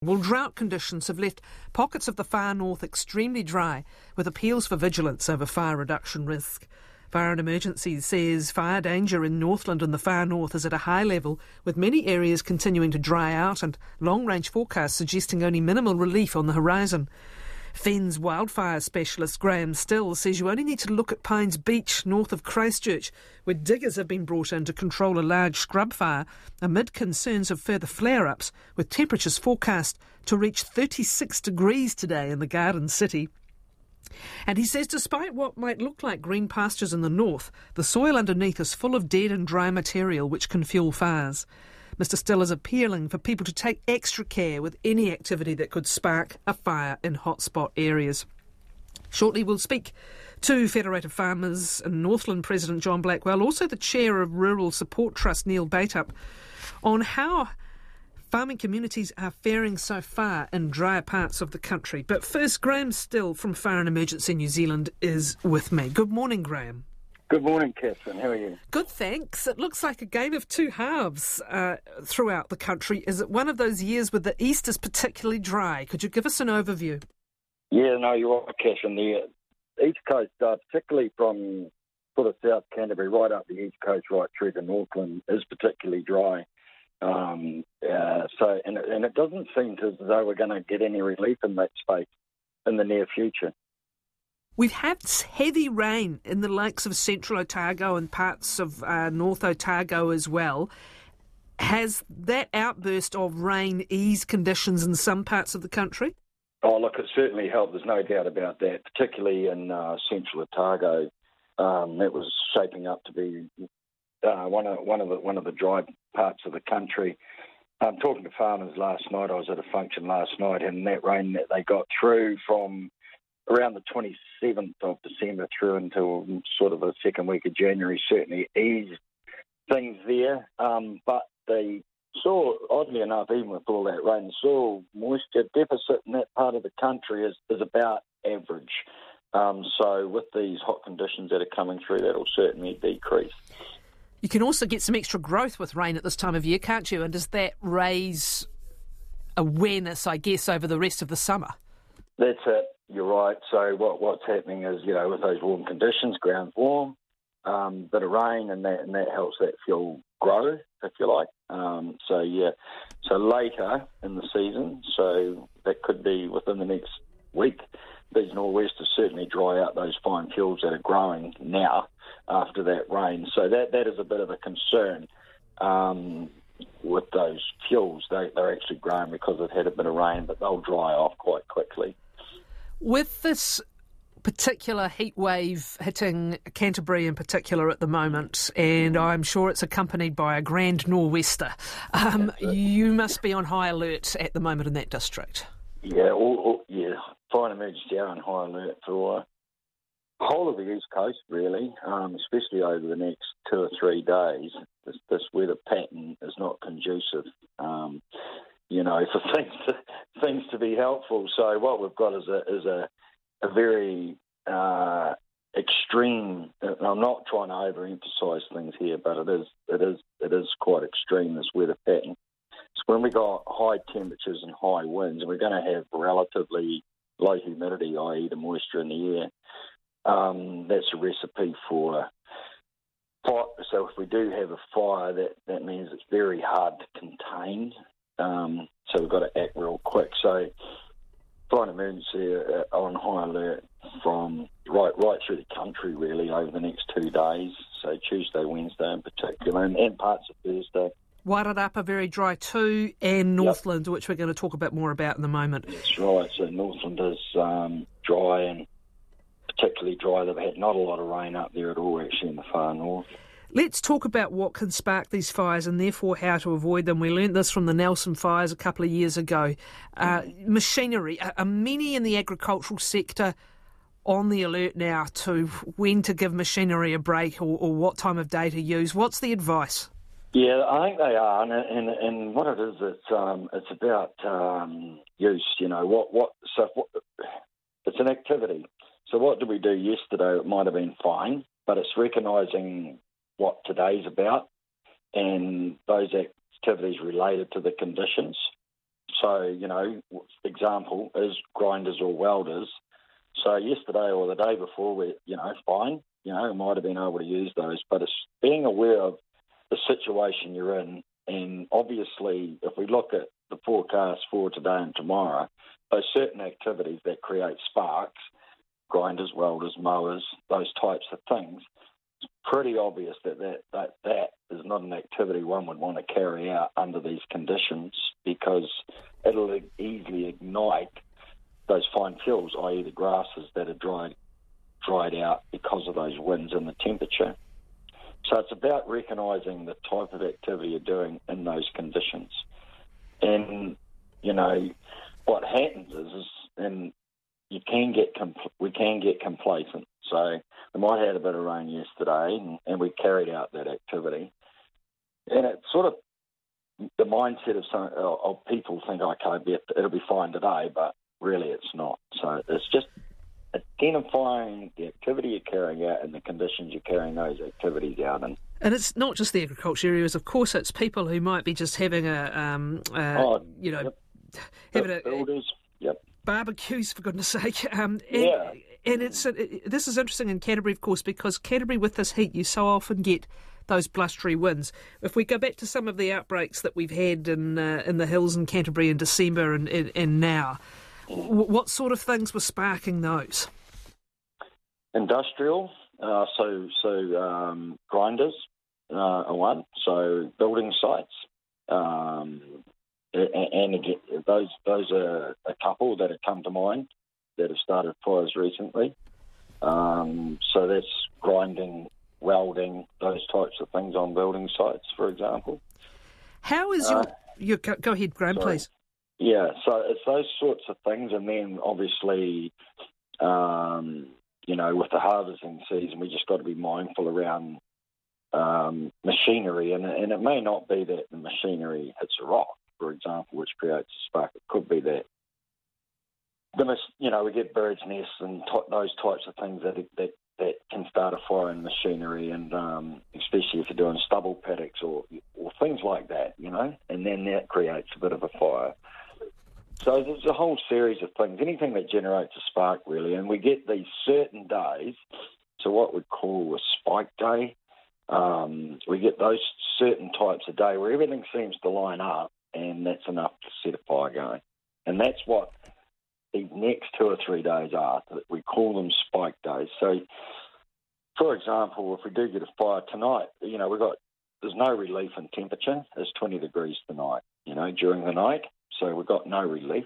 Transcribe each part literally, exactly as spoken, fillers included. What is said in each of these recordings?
Well, drought conditions have left pockets of the far north extremely dry, with appeals for vigilance over fire reduction risk. Fire and Emergency says fire danger in Northland and the far north is at a high level, with many areas continuing to dry out and long-range forecasts suggesting only minimal relief on the horizon. Fens wildfire specialist Graham Still says you only need to look at Pines Beach, north of Christchurch, where diggers have been brought in to control a large scrub fire amid concerns of further flare-ups, with temperatures forecast to reach thirty-six degrees today in the Garden City. And he says despite what might look like green pastures in the north, the soil underneath is full of dead and dry material which can fuel fires. Mister Still is appealing for people to take extra care with any activity that could spark a fire in hotspot areas. Shortly we'll speak to Federated Farmers and Northland President John Blackwell, also the Chair of Rural Support Trust Neil Bateup, on how farming communities are faring so far in drier parts of the country. But first, Graham Still from Fire and Emergency New Zealand is with me. Good morning, Graham. Good morning, Catherine. How are you? Good, thanks. It looks like a game of two halves uh, throughout the country. Is it one of those years where the east is particularly dry? Could you give us an overview? Yeah, no, you're right, Catherine. The east coast, uh, particularly from sort of South Canterbury right up the east coast, right through to Northland, is particularly dry. Um, uh, so, and, and it doesn't seem to, as though we're going to get any relief in that space in the near future. We've had heavy rain in the lakes of Central Otago and parts of uh, North Otago as well. Has that outburst of rain eased conditions in some parts of the country? Oh, look, it certainly helped. There's no doubt about that, particularly in uh, Central Otago. Um, that was shaping up to be uh, one of one of the one of the dry parts of the country. I'm um, talking to farmers last night. I was at a function last night, and that rain that they got through from around the twenty-seventh of December through until sort of the second week of January certainly eased things there. Um, but they saw, oddly enough, even with all that rain, the soil moisture deficit in that part of the country is, is about average. Um, so with these hot conditions that are coming through, that will certainly decrease. You can also get some extra growth with rain at this time of year, can't you? And does that raise awareness, I guess, over the rest of the summer? That's it. You're right. So what what's happening is, you know, with those warm conditions, ground's warm, um, bit of rain, and that and that helps that fuel grow, if you like. Um, so yeah, so later in the season, so that could be within the next week, these nor'westers certainly dry out those fine fuels that are growing now after that rain. So that that is a bit of a concern. Um, with those fuels, they, they're actually growing because they've had a bit of rain, but they'll dry off quite quickly. With this particular heat wave hitting Canterbury in particular at the moment, and I'm sure it's accompanied by a grand nor'wester, um, you must be on high alert at the moment in that district. Yeah, all, all, yeah. Fire and Emergency are on high alert for the whole of the East Coast, really, um, especially over the next two or three days. This, this weather pattern is not conducive, um, you know, for things to, things to be helpful. So what we've got is a is a, a very uh, extreme. And I'm not trying to overemphasise things here, but it is it is it is quite extreme, this weather pattern. So when we got high temperatures and high winds, and we're going to have relatively low humidity, that is the moisture in the air, um, that's a recipe for fire. So if we do have a fire, that, that means it's very hard to contain. Um, so we've got to act real quick. So Fire and Emergency are on high alert from right right through the country, really, over the next two days. So Tuesday, Wednesday in particular, and, and parts of Thursday. Wairarapa very dry too, and Northland, yep, which we're going to talk a bit more about in a moment. That's right. So Northland is um, dry, and particularly dry. They've had not a lot of rain up there at all, actually, in the far north. Let's talk about what can spark these fires and therefore how to avoid them. We learnt this from the Nelson fires a couple of years ago. Uh, machinery. Are many in the agricultural sector on the alert now to when to give machinery a break, or, or what time of day to use? What's the advice? Yeah, I think they are, and and, and what it is, it's um, it's about um, use. You know, what what so what, it's an activity. So what did we do yesterday? It might have been fine, but it's recognising what today's about and those activities related to the conditions. So, you know, example is grinders or welders. So yesterday or the day before, we, you know, fine, you know, might have been able to use those, but it's being aware of the situation you're in. And obviously, if we look at the forecast for today and tomorrow, those certain activities that create sparks, grinders, welders, mowers, those types of things, it's pretty obvious that that, that that is not an activity one would want to carry out under these conditions, because it'll easily ignite those fine fuels, that is the grasses that are dried dried out because of those winds and the temperature. So it's about recognising the type of activity you're doing in those conditions. And, you know, what happens is, is and you can get compl- we can get complacent. So we might have had a bit of rain yesterday, and, and we carried out that activity. And it's sort of the mindset of some of people think, okay, it'll be fine today, but really it's not. So it's just identifying the activity you're carrying out and the conditions you're carrying those activities out in. And it's not just the agriculture areas, of course, it's people who might be just having a, um, uh, oh, you know, yep. having a... Builders, yep. barbecues, for goodness sake. Um, and, yeah. And it's uh, this is interesting in Canterbury, of course, because Canterbury, with this heat, you so often get those blustery winds. If we go back to some of the outbreaks that we've had in uh, in the hills in Canterbury in December and, and, and now, w- what sort of things were sparking those? Industrial, uh, so so um, grinders uh, are one. So building sites, um, and, and again, those those are a couple that have come to mind that have started fires recently. Um, so that's grinding, welding, those types of things on building sites, for example. How is uh, your... your go ahead, Graham, sorry. please. Yeah, so it's those sorts of things. And then obviously, um, you know, with the harvesting season, we just got to be mindful around um, machinery. And, and it may not be that the machinery hits a rock, for example, which creates a spark. It could be that The, you know, we get birds' nests and t- those types of things that, that that can start a fire in machinery, and um, especially if you're doing stubble paddocks or or things like that, you know, and then that creates a bit of a fire. So there's a whole series of things, anything that generates a spark, really, and we get these certain days, so what we call a spike day. Um, we get those certain types of day where everything seems to line up, and that's enough to set a fire going. And that's what these next two or three days are. We call them spike days. So, for example, if we do get a fire tonight, you know, we've got, there's no relief in temperature. It's twenty degrees tonight, you know, during the night. So we've got no relief.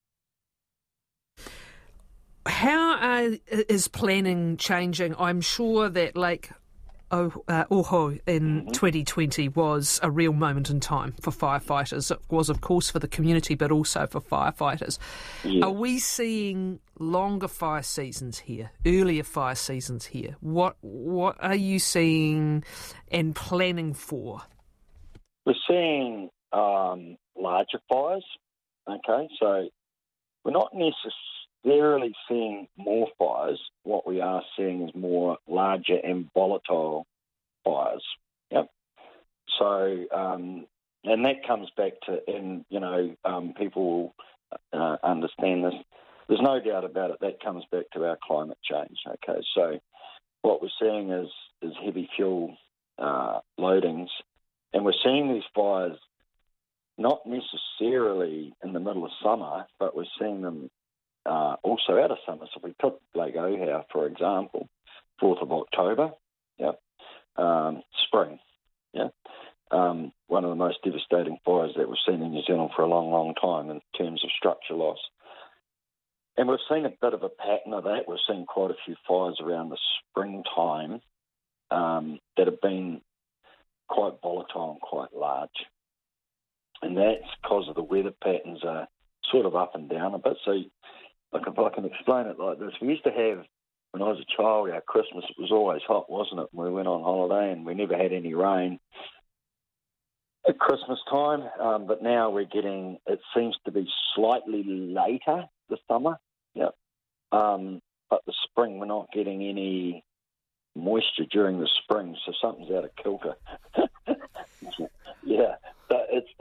How uh, is planning changing? I'm sure that, like, Oh, uh, Oho in mm-hmm. twenty twenty was a real moment in time for firefighters. It was, of course, for the community, but also for firefighters. Yes. Are we seeing longer fire seasons here, earlier fire seasons here? What what are you seeing and planning for? We're seeing um, larger fires, okay? So we're not necessarily seeing more fires. What we are seeing is more larger and volatile fires. Yep. So, um, and that comes back to, and you know, um, people will uh, understand this. There's no doubt about it. That comes back to our climate change. Okay. So, what we're seeing is is heavy fuel uh, loadings, and we're seeing these fires not necessarily in the middle of summer, but we're seeing them Uh, also out of summer. So if we took Lake Ohau, for example, fourth of October, yeah, um, spring, yeah, um, one of the most devastating fires that we've seen in New Zealand for a long, long time in terms of structure loss. And we've seen a bit of a pattern of that. We've seen quite a few fires around the springtime um, that have been quite volatile and quite large. And that's because of the weather patterns are sort of up and down a bit. So Like if I can explain it like this, we used to have, when I was a child, our Christmas, it was always hot, wasn't it? We went on holiday and we never had any rain at Christmas time, um, but now we're getting, it seems to be slightly later this summer, yeah. Um, but the spring, we're not getting any moisture during the spring, so something's out of kilter. yeah, so it's, it's,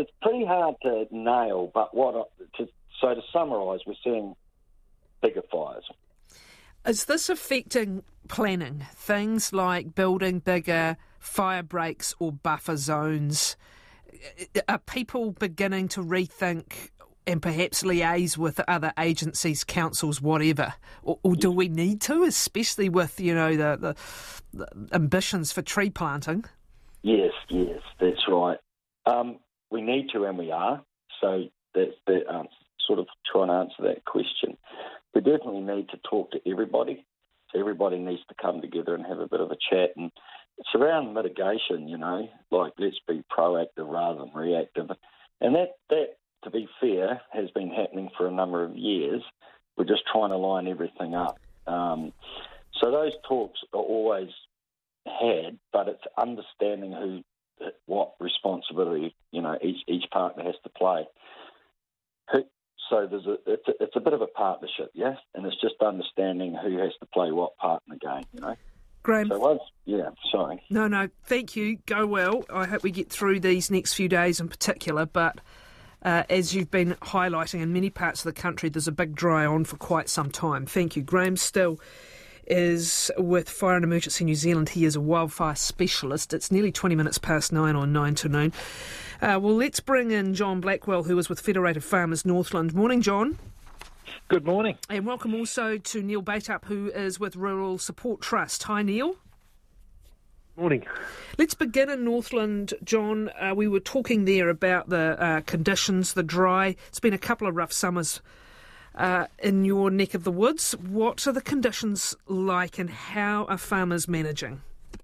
it's pretty hard to nail, but what I, to, so to summarise, we're seeing bigger fires. Is this affecting planning? Things like building bigger fire breaks or buffer zones? Are people beginning to rethink and perhaps liaise with other agencies, councils, whatever? Or, or do we need to, especially with, you know, the, the, the ambitions for tree planting? Yes, yes, that's right. Um, we need to, and we are. So that's the um, sort of try and answer that question. We definitely need to talk to everybody. So everybody needs to come together and have a bit of a chat. And it's around mitigation, you know, like let's be proactive rather than reactive. And that, that, to be fair, has been happening for a number of years. We're just trying to line everything up. Um, so those talks are always had, but it's understanding who, what responsibility, you know, each each partner has to play. So there's a it's a, it's a bit of a partnership, yes, and it's just understanding who has to play what part in the game, you know. Graham. So once, yeah, sorry. No, no, thank you. Go well. I hope we get through these next few days in particular, but uh, as you've been highlighting, in many parts of the country, there's a big dry on for quite some time. Thank you. Graham Still is with Fire and Emergency New Zealand. He is a wildfire specialist. It's nearly twenty minutes past nine on nine to noon. Uh, well, let's bring in John Blackwell, who is with Federated Farmers Northland. Morning, John. Good morning. And welcome also to Neil Baitup, who is with Rural Support Trust. Hi, Neil. Morning. Let's begin in Northland, John. Uh, we were talking there about the uh, conditions, the dry. It's been a couple of rough summers uh, in your neck of the woods. What are the conditions like and how are farmers managing?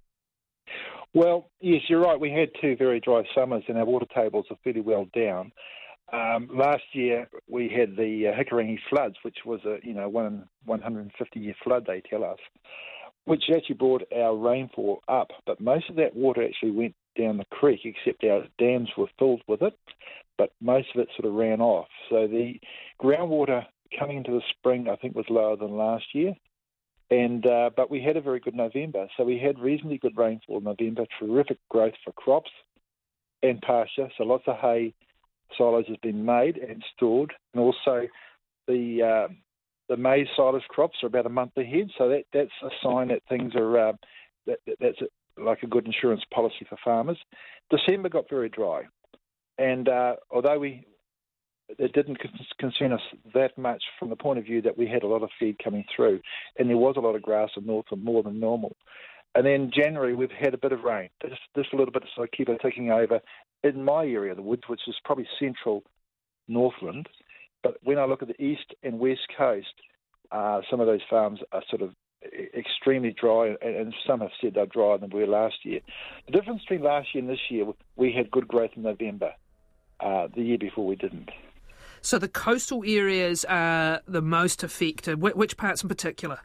Well, yes, you're right. We had two very dry summers and our water tables are fairly well down. Um, last year we had the uh, Hikurangi floods, which was a you know one one hundred fifty year flood, they tell us, which actually brought our rainfall up. But most of that water actually went down the creek, except our dams were filled with it. But most of it sort of ran off. So the groundwater coming into the spring, I think, was lower than last year. And uh, but we had a very good November, so we had reasonably good rainfall in November. Terrific growth for crops and pasture. So lots of hay silos has been made and stored, and also the uh, the maize silage crops are about a month ahead. So that that's a sign that things are uh, that, that that's a, like a good insurance policy for farmers. December got very dry, and uh, although we it didn't concern us that much from the point of view that we had a lot of feed coming through, and there was a lot of grass in Northland, more than normal. And then January, we've had a bit of rain, just, just a little bit to sort of keep it ticking over in my area of the woods, which is probably central Northland. But when I look at the east and west coast, uh, some of those farms are sort of extremely dry, and, and some have said they're drier than we were last year. The difference between last year and this year, we had good growth in November. Uh, the year before we didn't. So the coastal areas are the most affected. Wh- which parts in particular?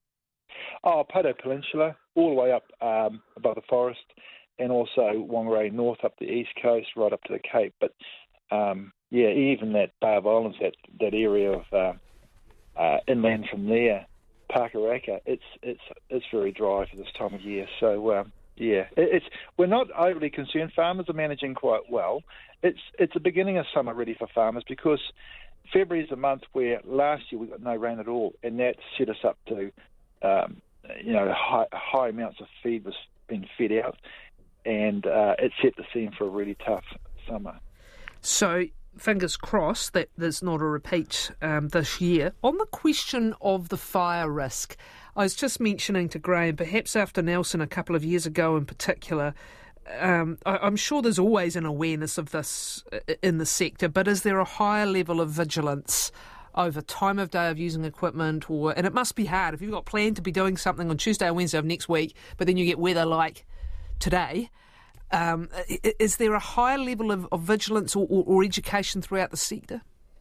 Oh, Poto Peninsula, all the way up um, above the forest, and also Whangarei North up the east coast, right up to the Cape. But um, yeah, even that Bay of Islands, that, that area of uh, uh, inland from there, Pakaraka, it's it's it's very dry for this time of year. So um, yeah, it, it's we're not overly concerned. Farmers are managing quite well. It's it's the beginning of summer really for farmers, because February is a month where last year we got no rain at all, and that set us up to um, you know high, high amounts of feed was being fed out, and uh, it set the scene for a really tough summer. So fingers crossed that there's not a repeat um, this year. On the question of the fire risk, I was just mentioning to Graham, perhaps after Nelson a couple of years ago in particular, Um, I, I'm sure there's always an awareness of this in the sector, but is there a higher level of vigilance over time of day of using equipment? Or and it must be hard if you've got planned to be doing something on Tuesday or Wednesday of next week, but then you get weather like today. Um, is there a higher level of, of vigilance or, or, or education throughout the sector?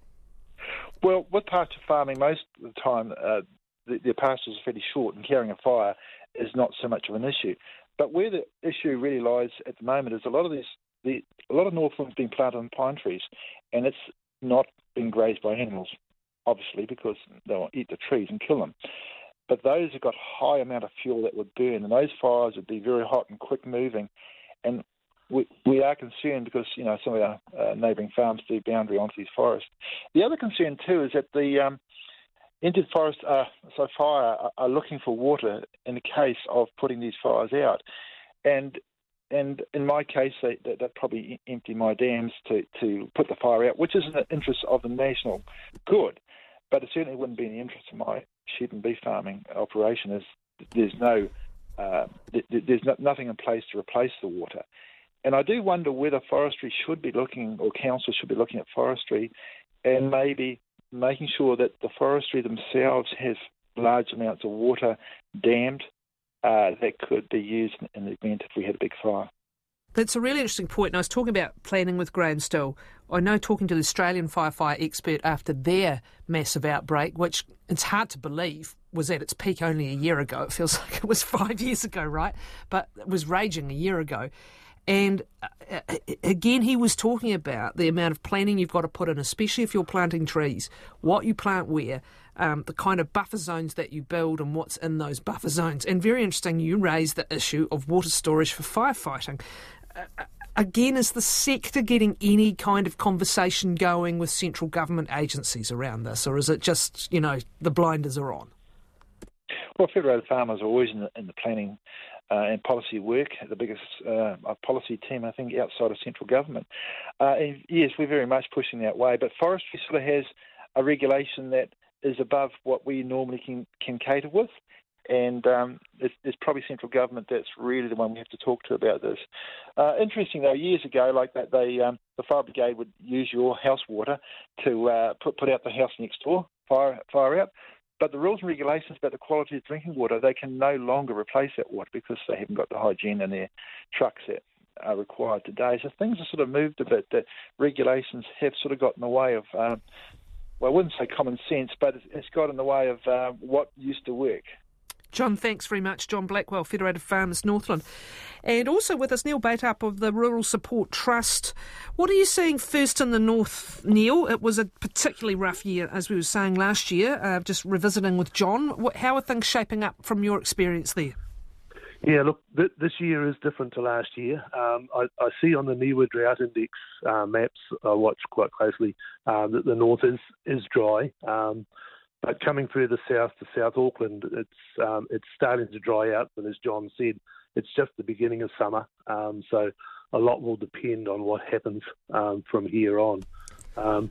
Well, with pasture farming, most of the time uh, the, the pastures are fairly short, and carrying a fire is not so much of an issue. But where the issue really lies at the moment is a lot of these, the, a lot of Northland's been planted on pine trees, and it's not being grazed by animals, obviously, because they'll eat the trees and kill them. But those have got high amount of fuel that would burn, and those fires would be very hot and quick moving. And we, we are concerned because, you know, some of our uh, neighbouring farms do boundary onto these forests. The other concern too is that the um, entered forests are, so fire are, are looking for water in the case of putting these fires out. And and in my case, they, they, they'd probably empty my dams to, to put the fire out, which is in the interest of the national good. But it certainly wouldn't be in the interest of my sheep and beef farming operation. There's, there's no uh, there's no, nothing in place to replace the water. And I do wonder whether forestry should be looking, or council should be looking at forestry and maybe making sure that the forestry themselves has large amounts of water dammed uh, that could be used in the event if we had a big fire. That's a really interesting point. And I was talking about planning with Graham Still. I know, talking to the Australian firefighter expert after their massive outbreak, which it's hard to believe was at its peak only a year ago. It feels like it was five years ago, right? But it was raging a year ago. And uh, again, he was talking about the amount of planning you've got to put in, especially if you're planting trees, what you plant where, um, the kind of buffer zones that you build and what's in those buffer zones. And very interesting, you raised the issue of water storage for firefighting. Uh, again, is the sector getting any kind of conversation going with central government agencies around this, or is it just, you know, the blinders are on? Well, Federated Farmers are always in the, in the planning Uh, and policy work, the biggest uh, policy team, I think, outside of central government. Uh, and yes, we're very much pushing that way, but forestry sort of has a regulation that is above what we normally can, can cater with, and um, it's, it's probably central government that's really the one we have to talk to about this. Uh, interesting, though, years ago, like that, they um, the fire brigade would use your house water to uh, put, put out the house next door, fire, fire out. But the rules and regulations about the quality of drinking water, they can no longer replace that water because they haven't got the hygiene in their trucks that are required today. So things have sort of moved a bit. The regulations have sort of got in the way of, um, well, I wouldn't say common sense, but it's got in the way of uh, what used to work. John, thanks very much. John Blackwell, Federated Farmers Northland. And also with us, Neil Bateup of the Rural Support Trust. What are you seeing first in the north, Neil? It was a particularly rough year, as we were saying last year, uh, just revisiting with John. What, how are things shaping up from your experience there? Yeah, look, th- this year is different to last year. Um, I, I see on the NIWA Drought Index uh, maps I watch quite closely um, that the north is, is dry. Um, But coming through the south to South Auckland, it's um, it's starting to dry out. But as John said, it's just the beginning of summer, um, so a lot will depend on what happens um, from here on. Um,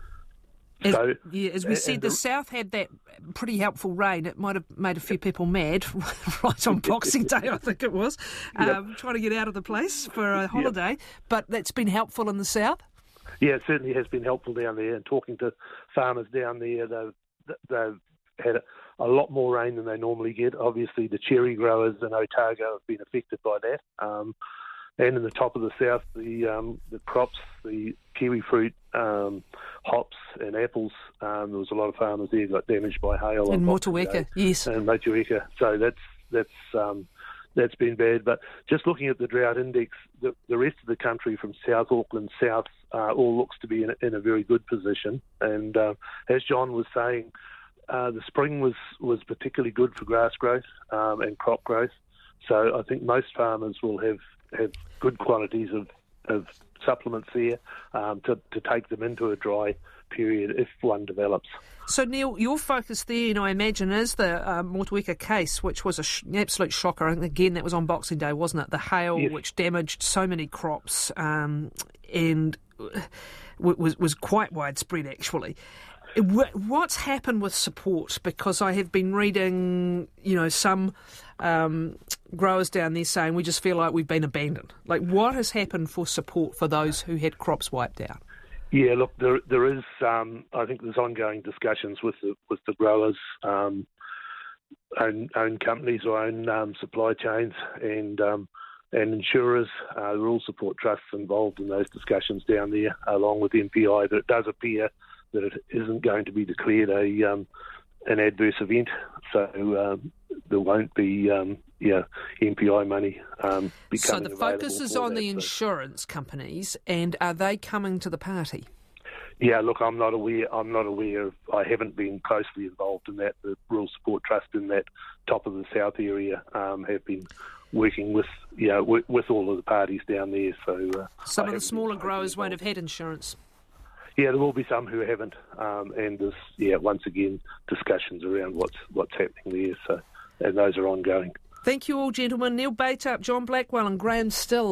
as, so, yeah, as we said, the, the south had that pretty helpful rain. It might have made a few people mad right on Boxing Day, I think it was, um, yep. trying to get out of the place for a holiday. Yep. But that's been helpful in the south? Yeah, it certainly has been helpful down there. And talking to farmers down there, they've They've had a lot more rain than they normally get. Obviously, the cherry growers in Otago have been affected by that. Um, and in the top of the south, the um, the crops, the kiwi fruit, um, hops and apples, um, there was a lot of farmers there got damaged by hail. In Motueka, yes. And Motueka. So that's that's um, that's been bad. But just looking at the drought index, the, the rest of the country from South Auckland south uh, all looks to be in a, in a very good position. And uh, as John was saying, uh, the spring was, was particularly good for grass growth um, and crop growth. So I think most farmers will have, have good quantities of, of supplements there um, to, to take them into a dry period if one develops. So, Neil, your focus there, you know, I imagine, is the uh, Motueka case, which was a sh- an absolute shocker. I think, again, that was on Boxing Day, wasn't it? The hail, yes. Which damaged so many crops um, and w- was, was quite widespread, actually. What's happened with support? Because I have been reading, you know, some um, growers down there saying we just feel like we've been abandoned. Like, what has happened for support for those who had crops wiped out? Yeah, look, there there is. Um, I think there's ongoing discussions with the with the growers, um, own own companies or own um, supply chains, and um, and insurers. Uh, the Rural Support Trust's involved in those discussions down there, along with the M P I. But it does appear that it isn't going to be declared a um, an adverse event, so um, there won't be um, yeah M P I money um, becoming available. So the focus is on that, the so. insurance companies, and are they coming to the party? Yeah, look, I'm not aware. I'm not aware of. I haven't been closely involved in that. The Rural Support Trust in that top of the south area um, have been working with you know with, with all of the parties down there. So uh, some I of the smaller been growers won't have involved. had insurance. Yeah, there will be some who haven't, um, and there's yeah once again discussions around what's what's happening there. So and those are ongoing. Thank you all, gentlemen. Neil Baitup, John Blackwell and Graham Still.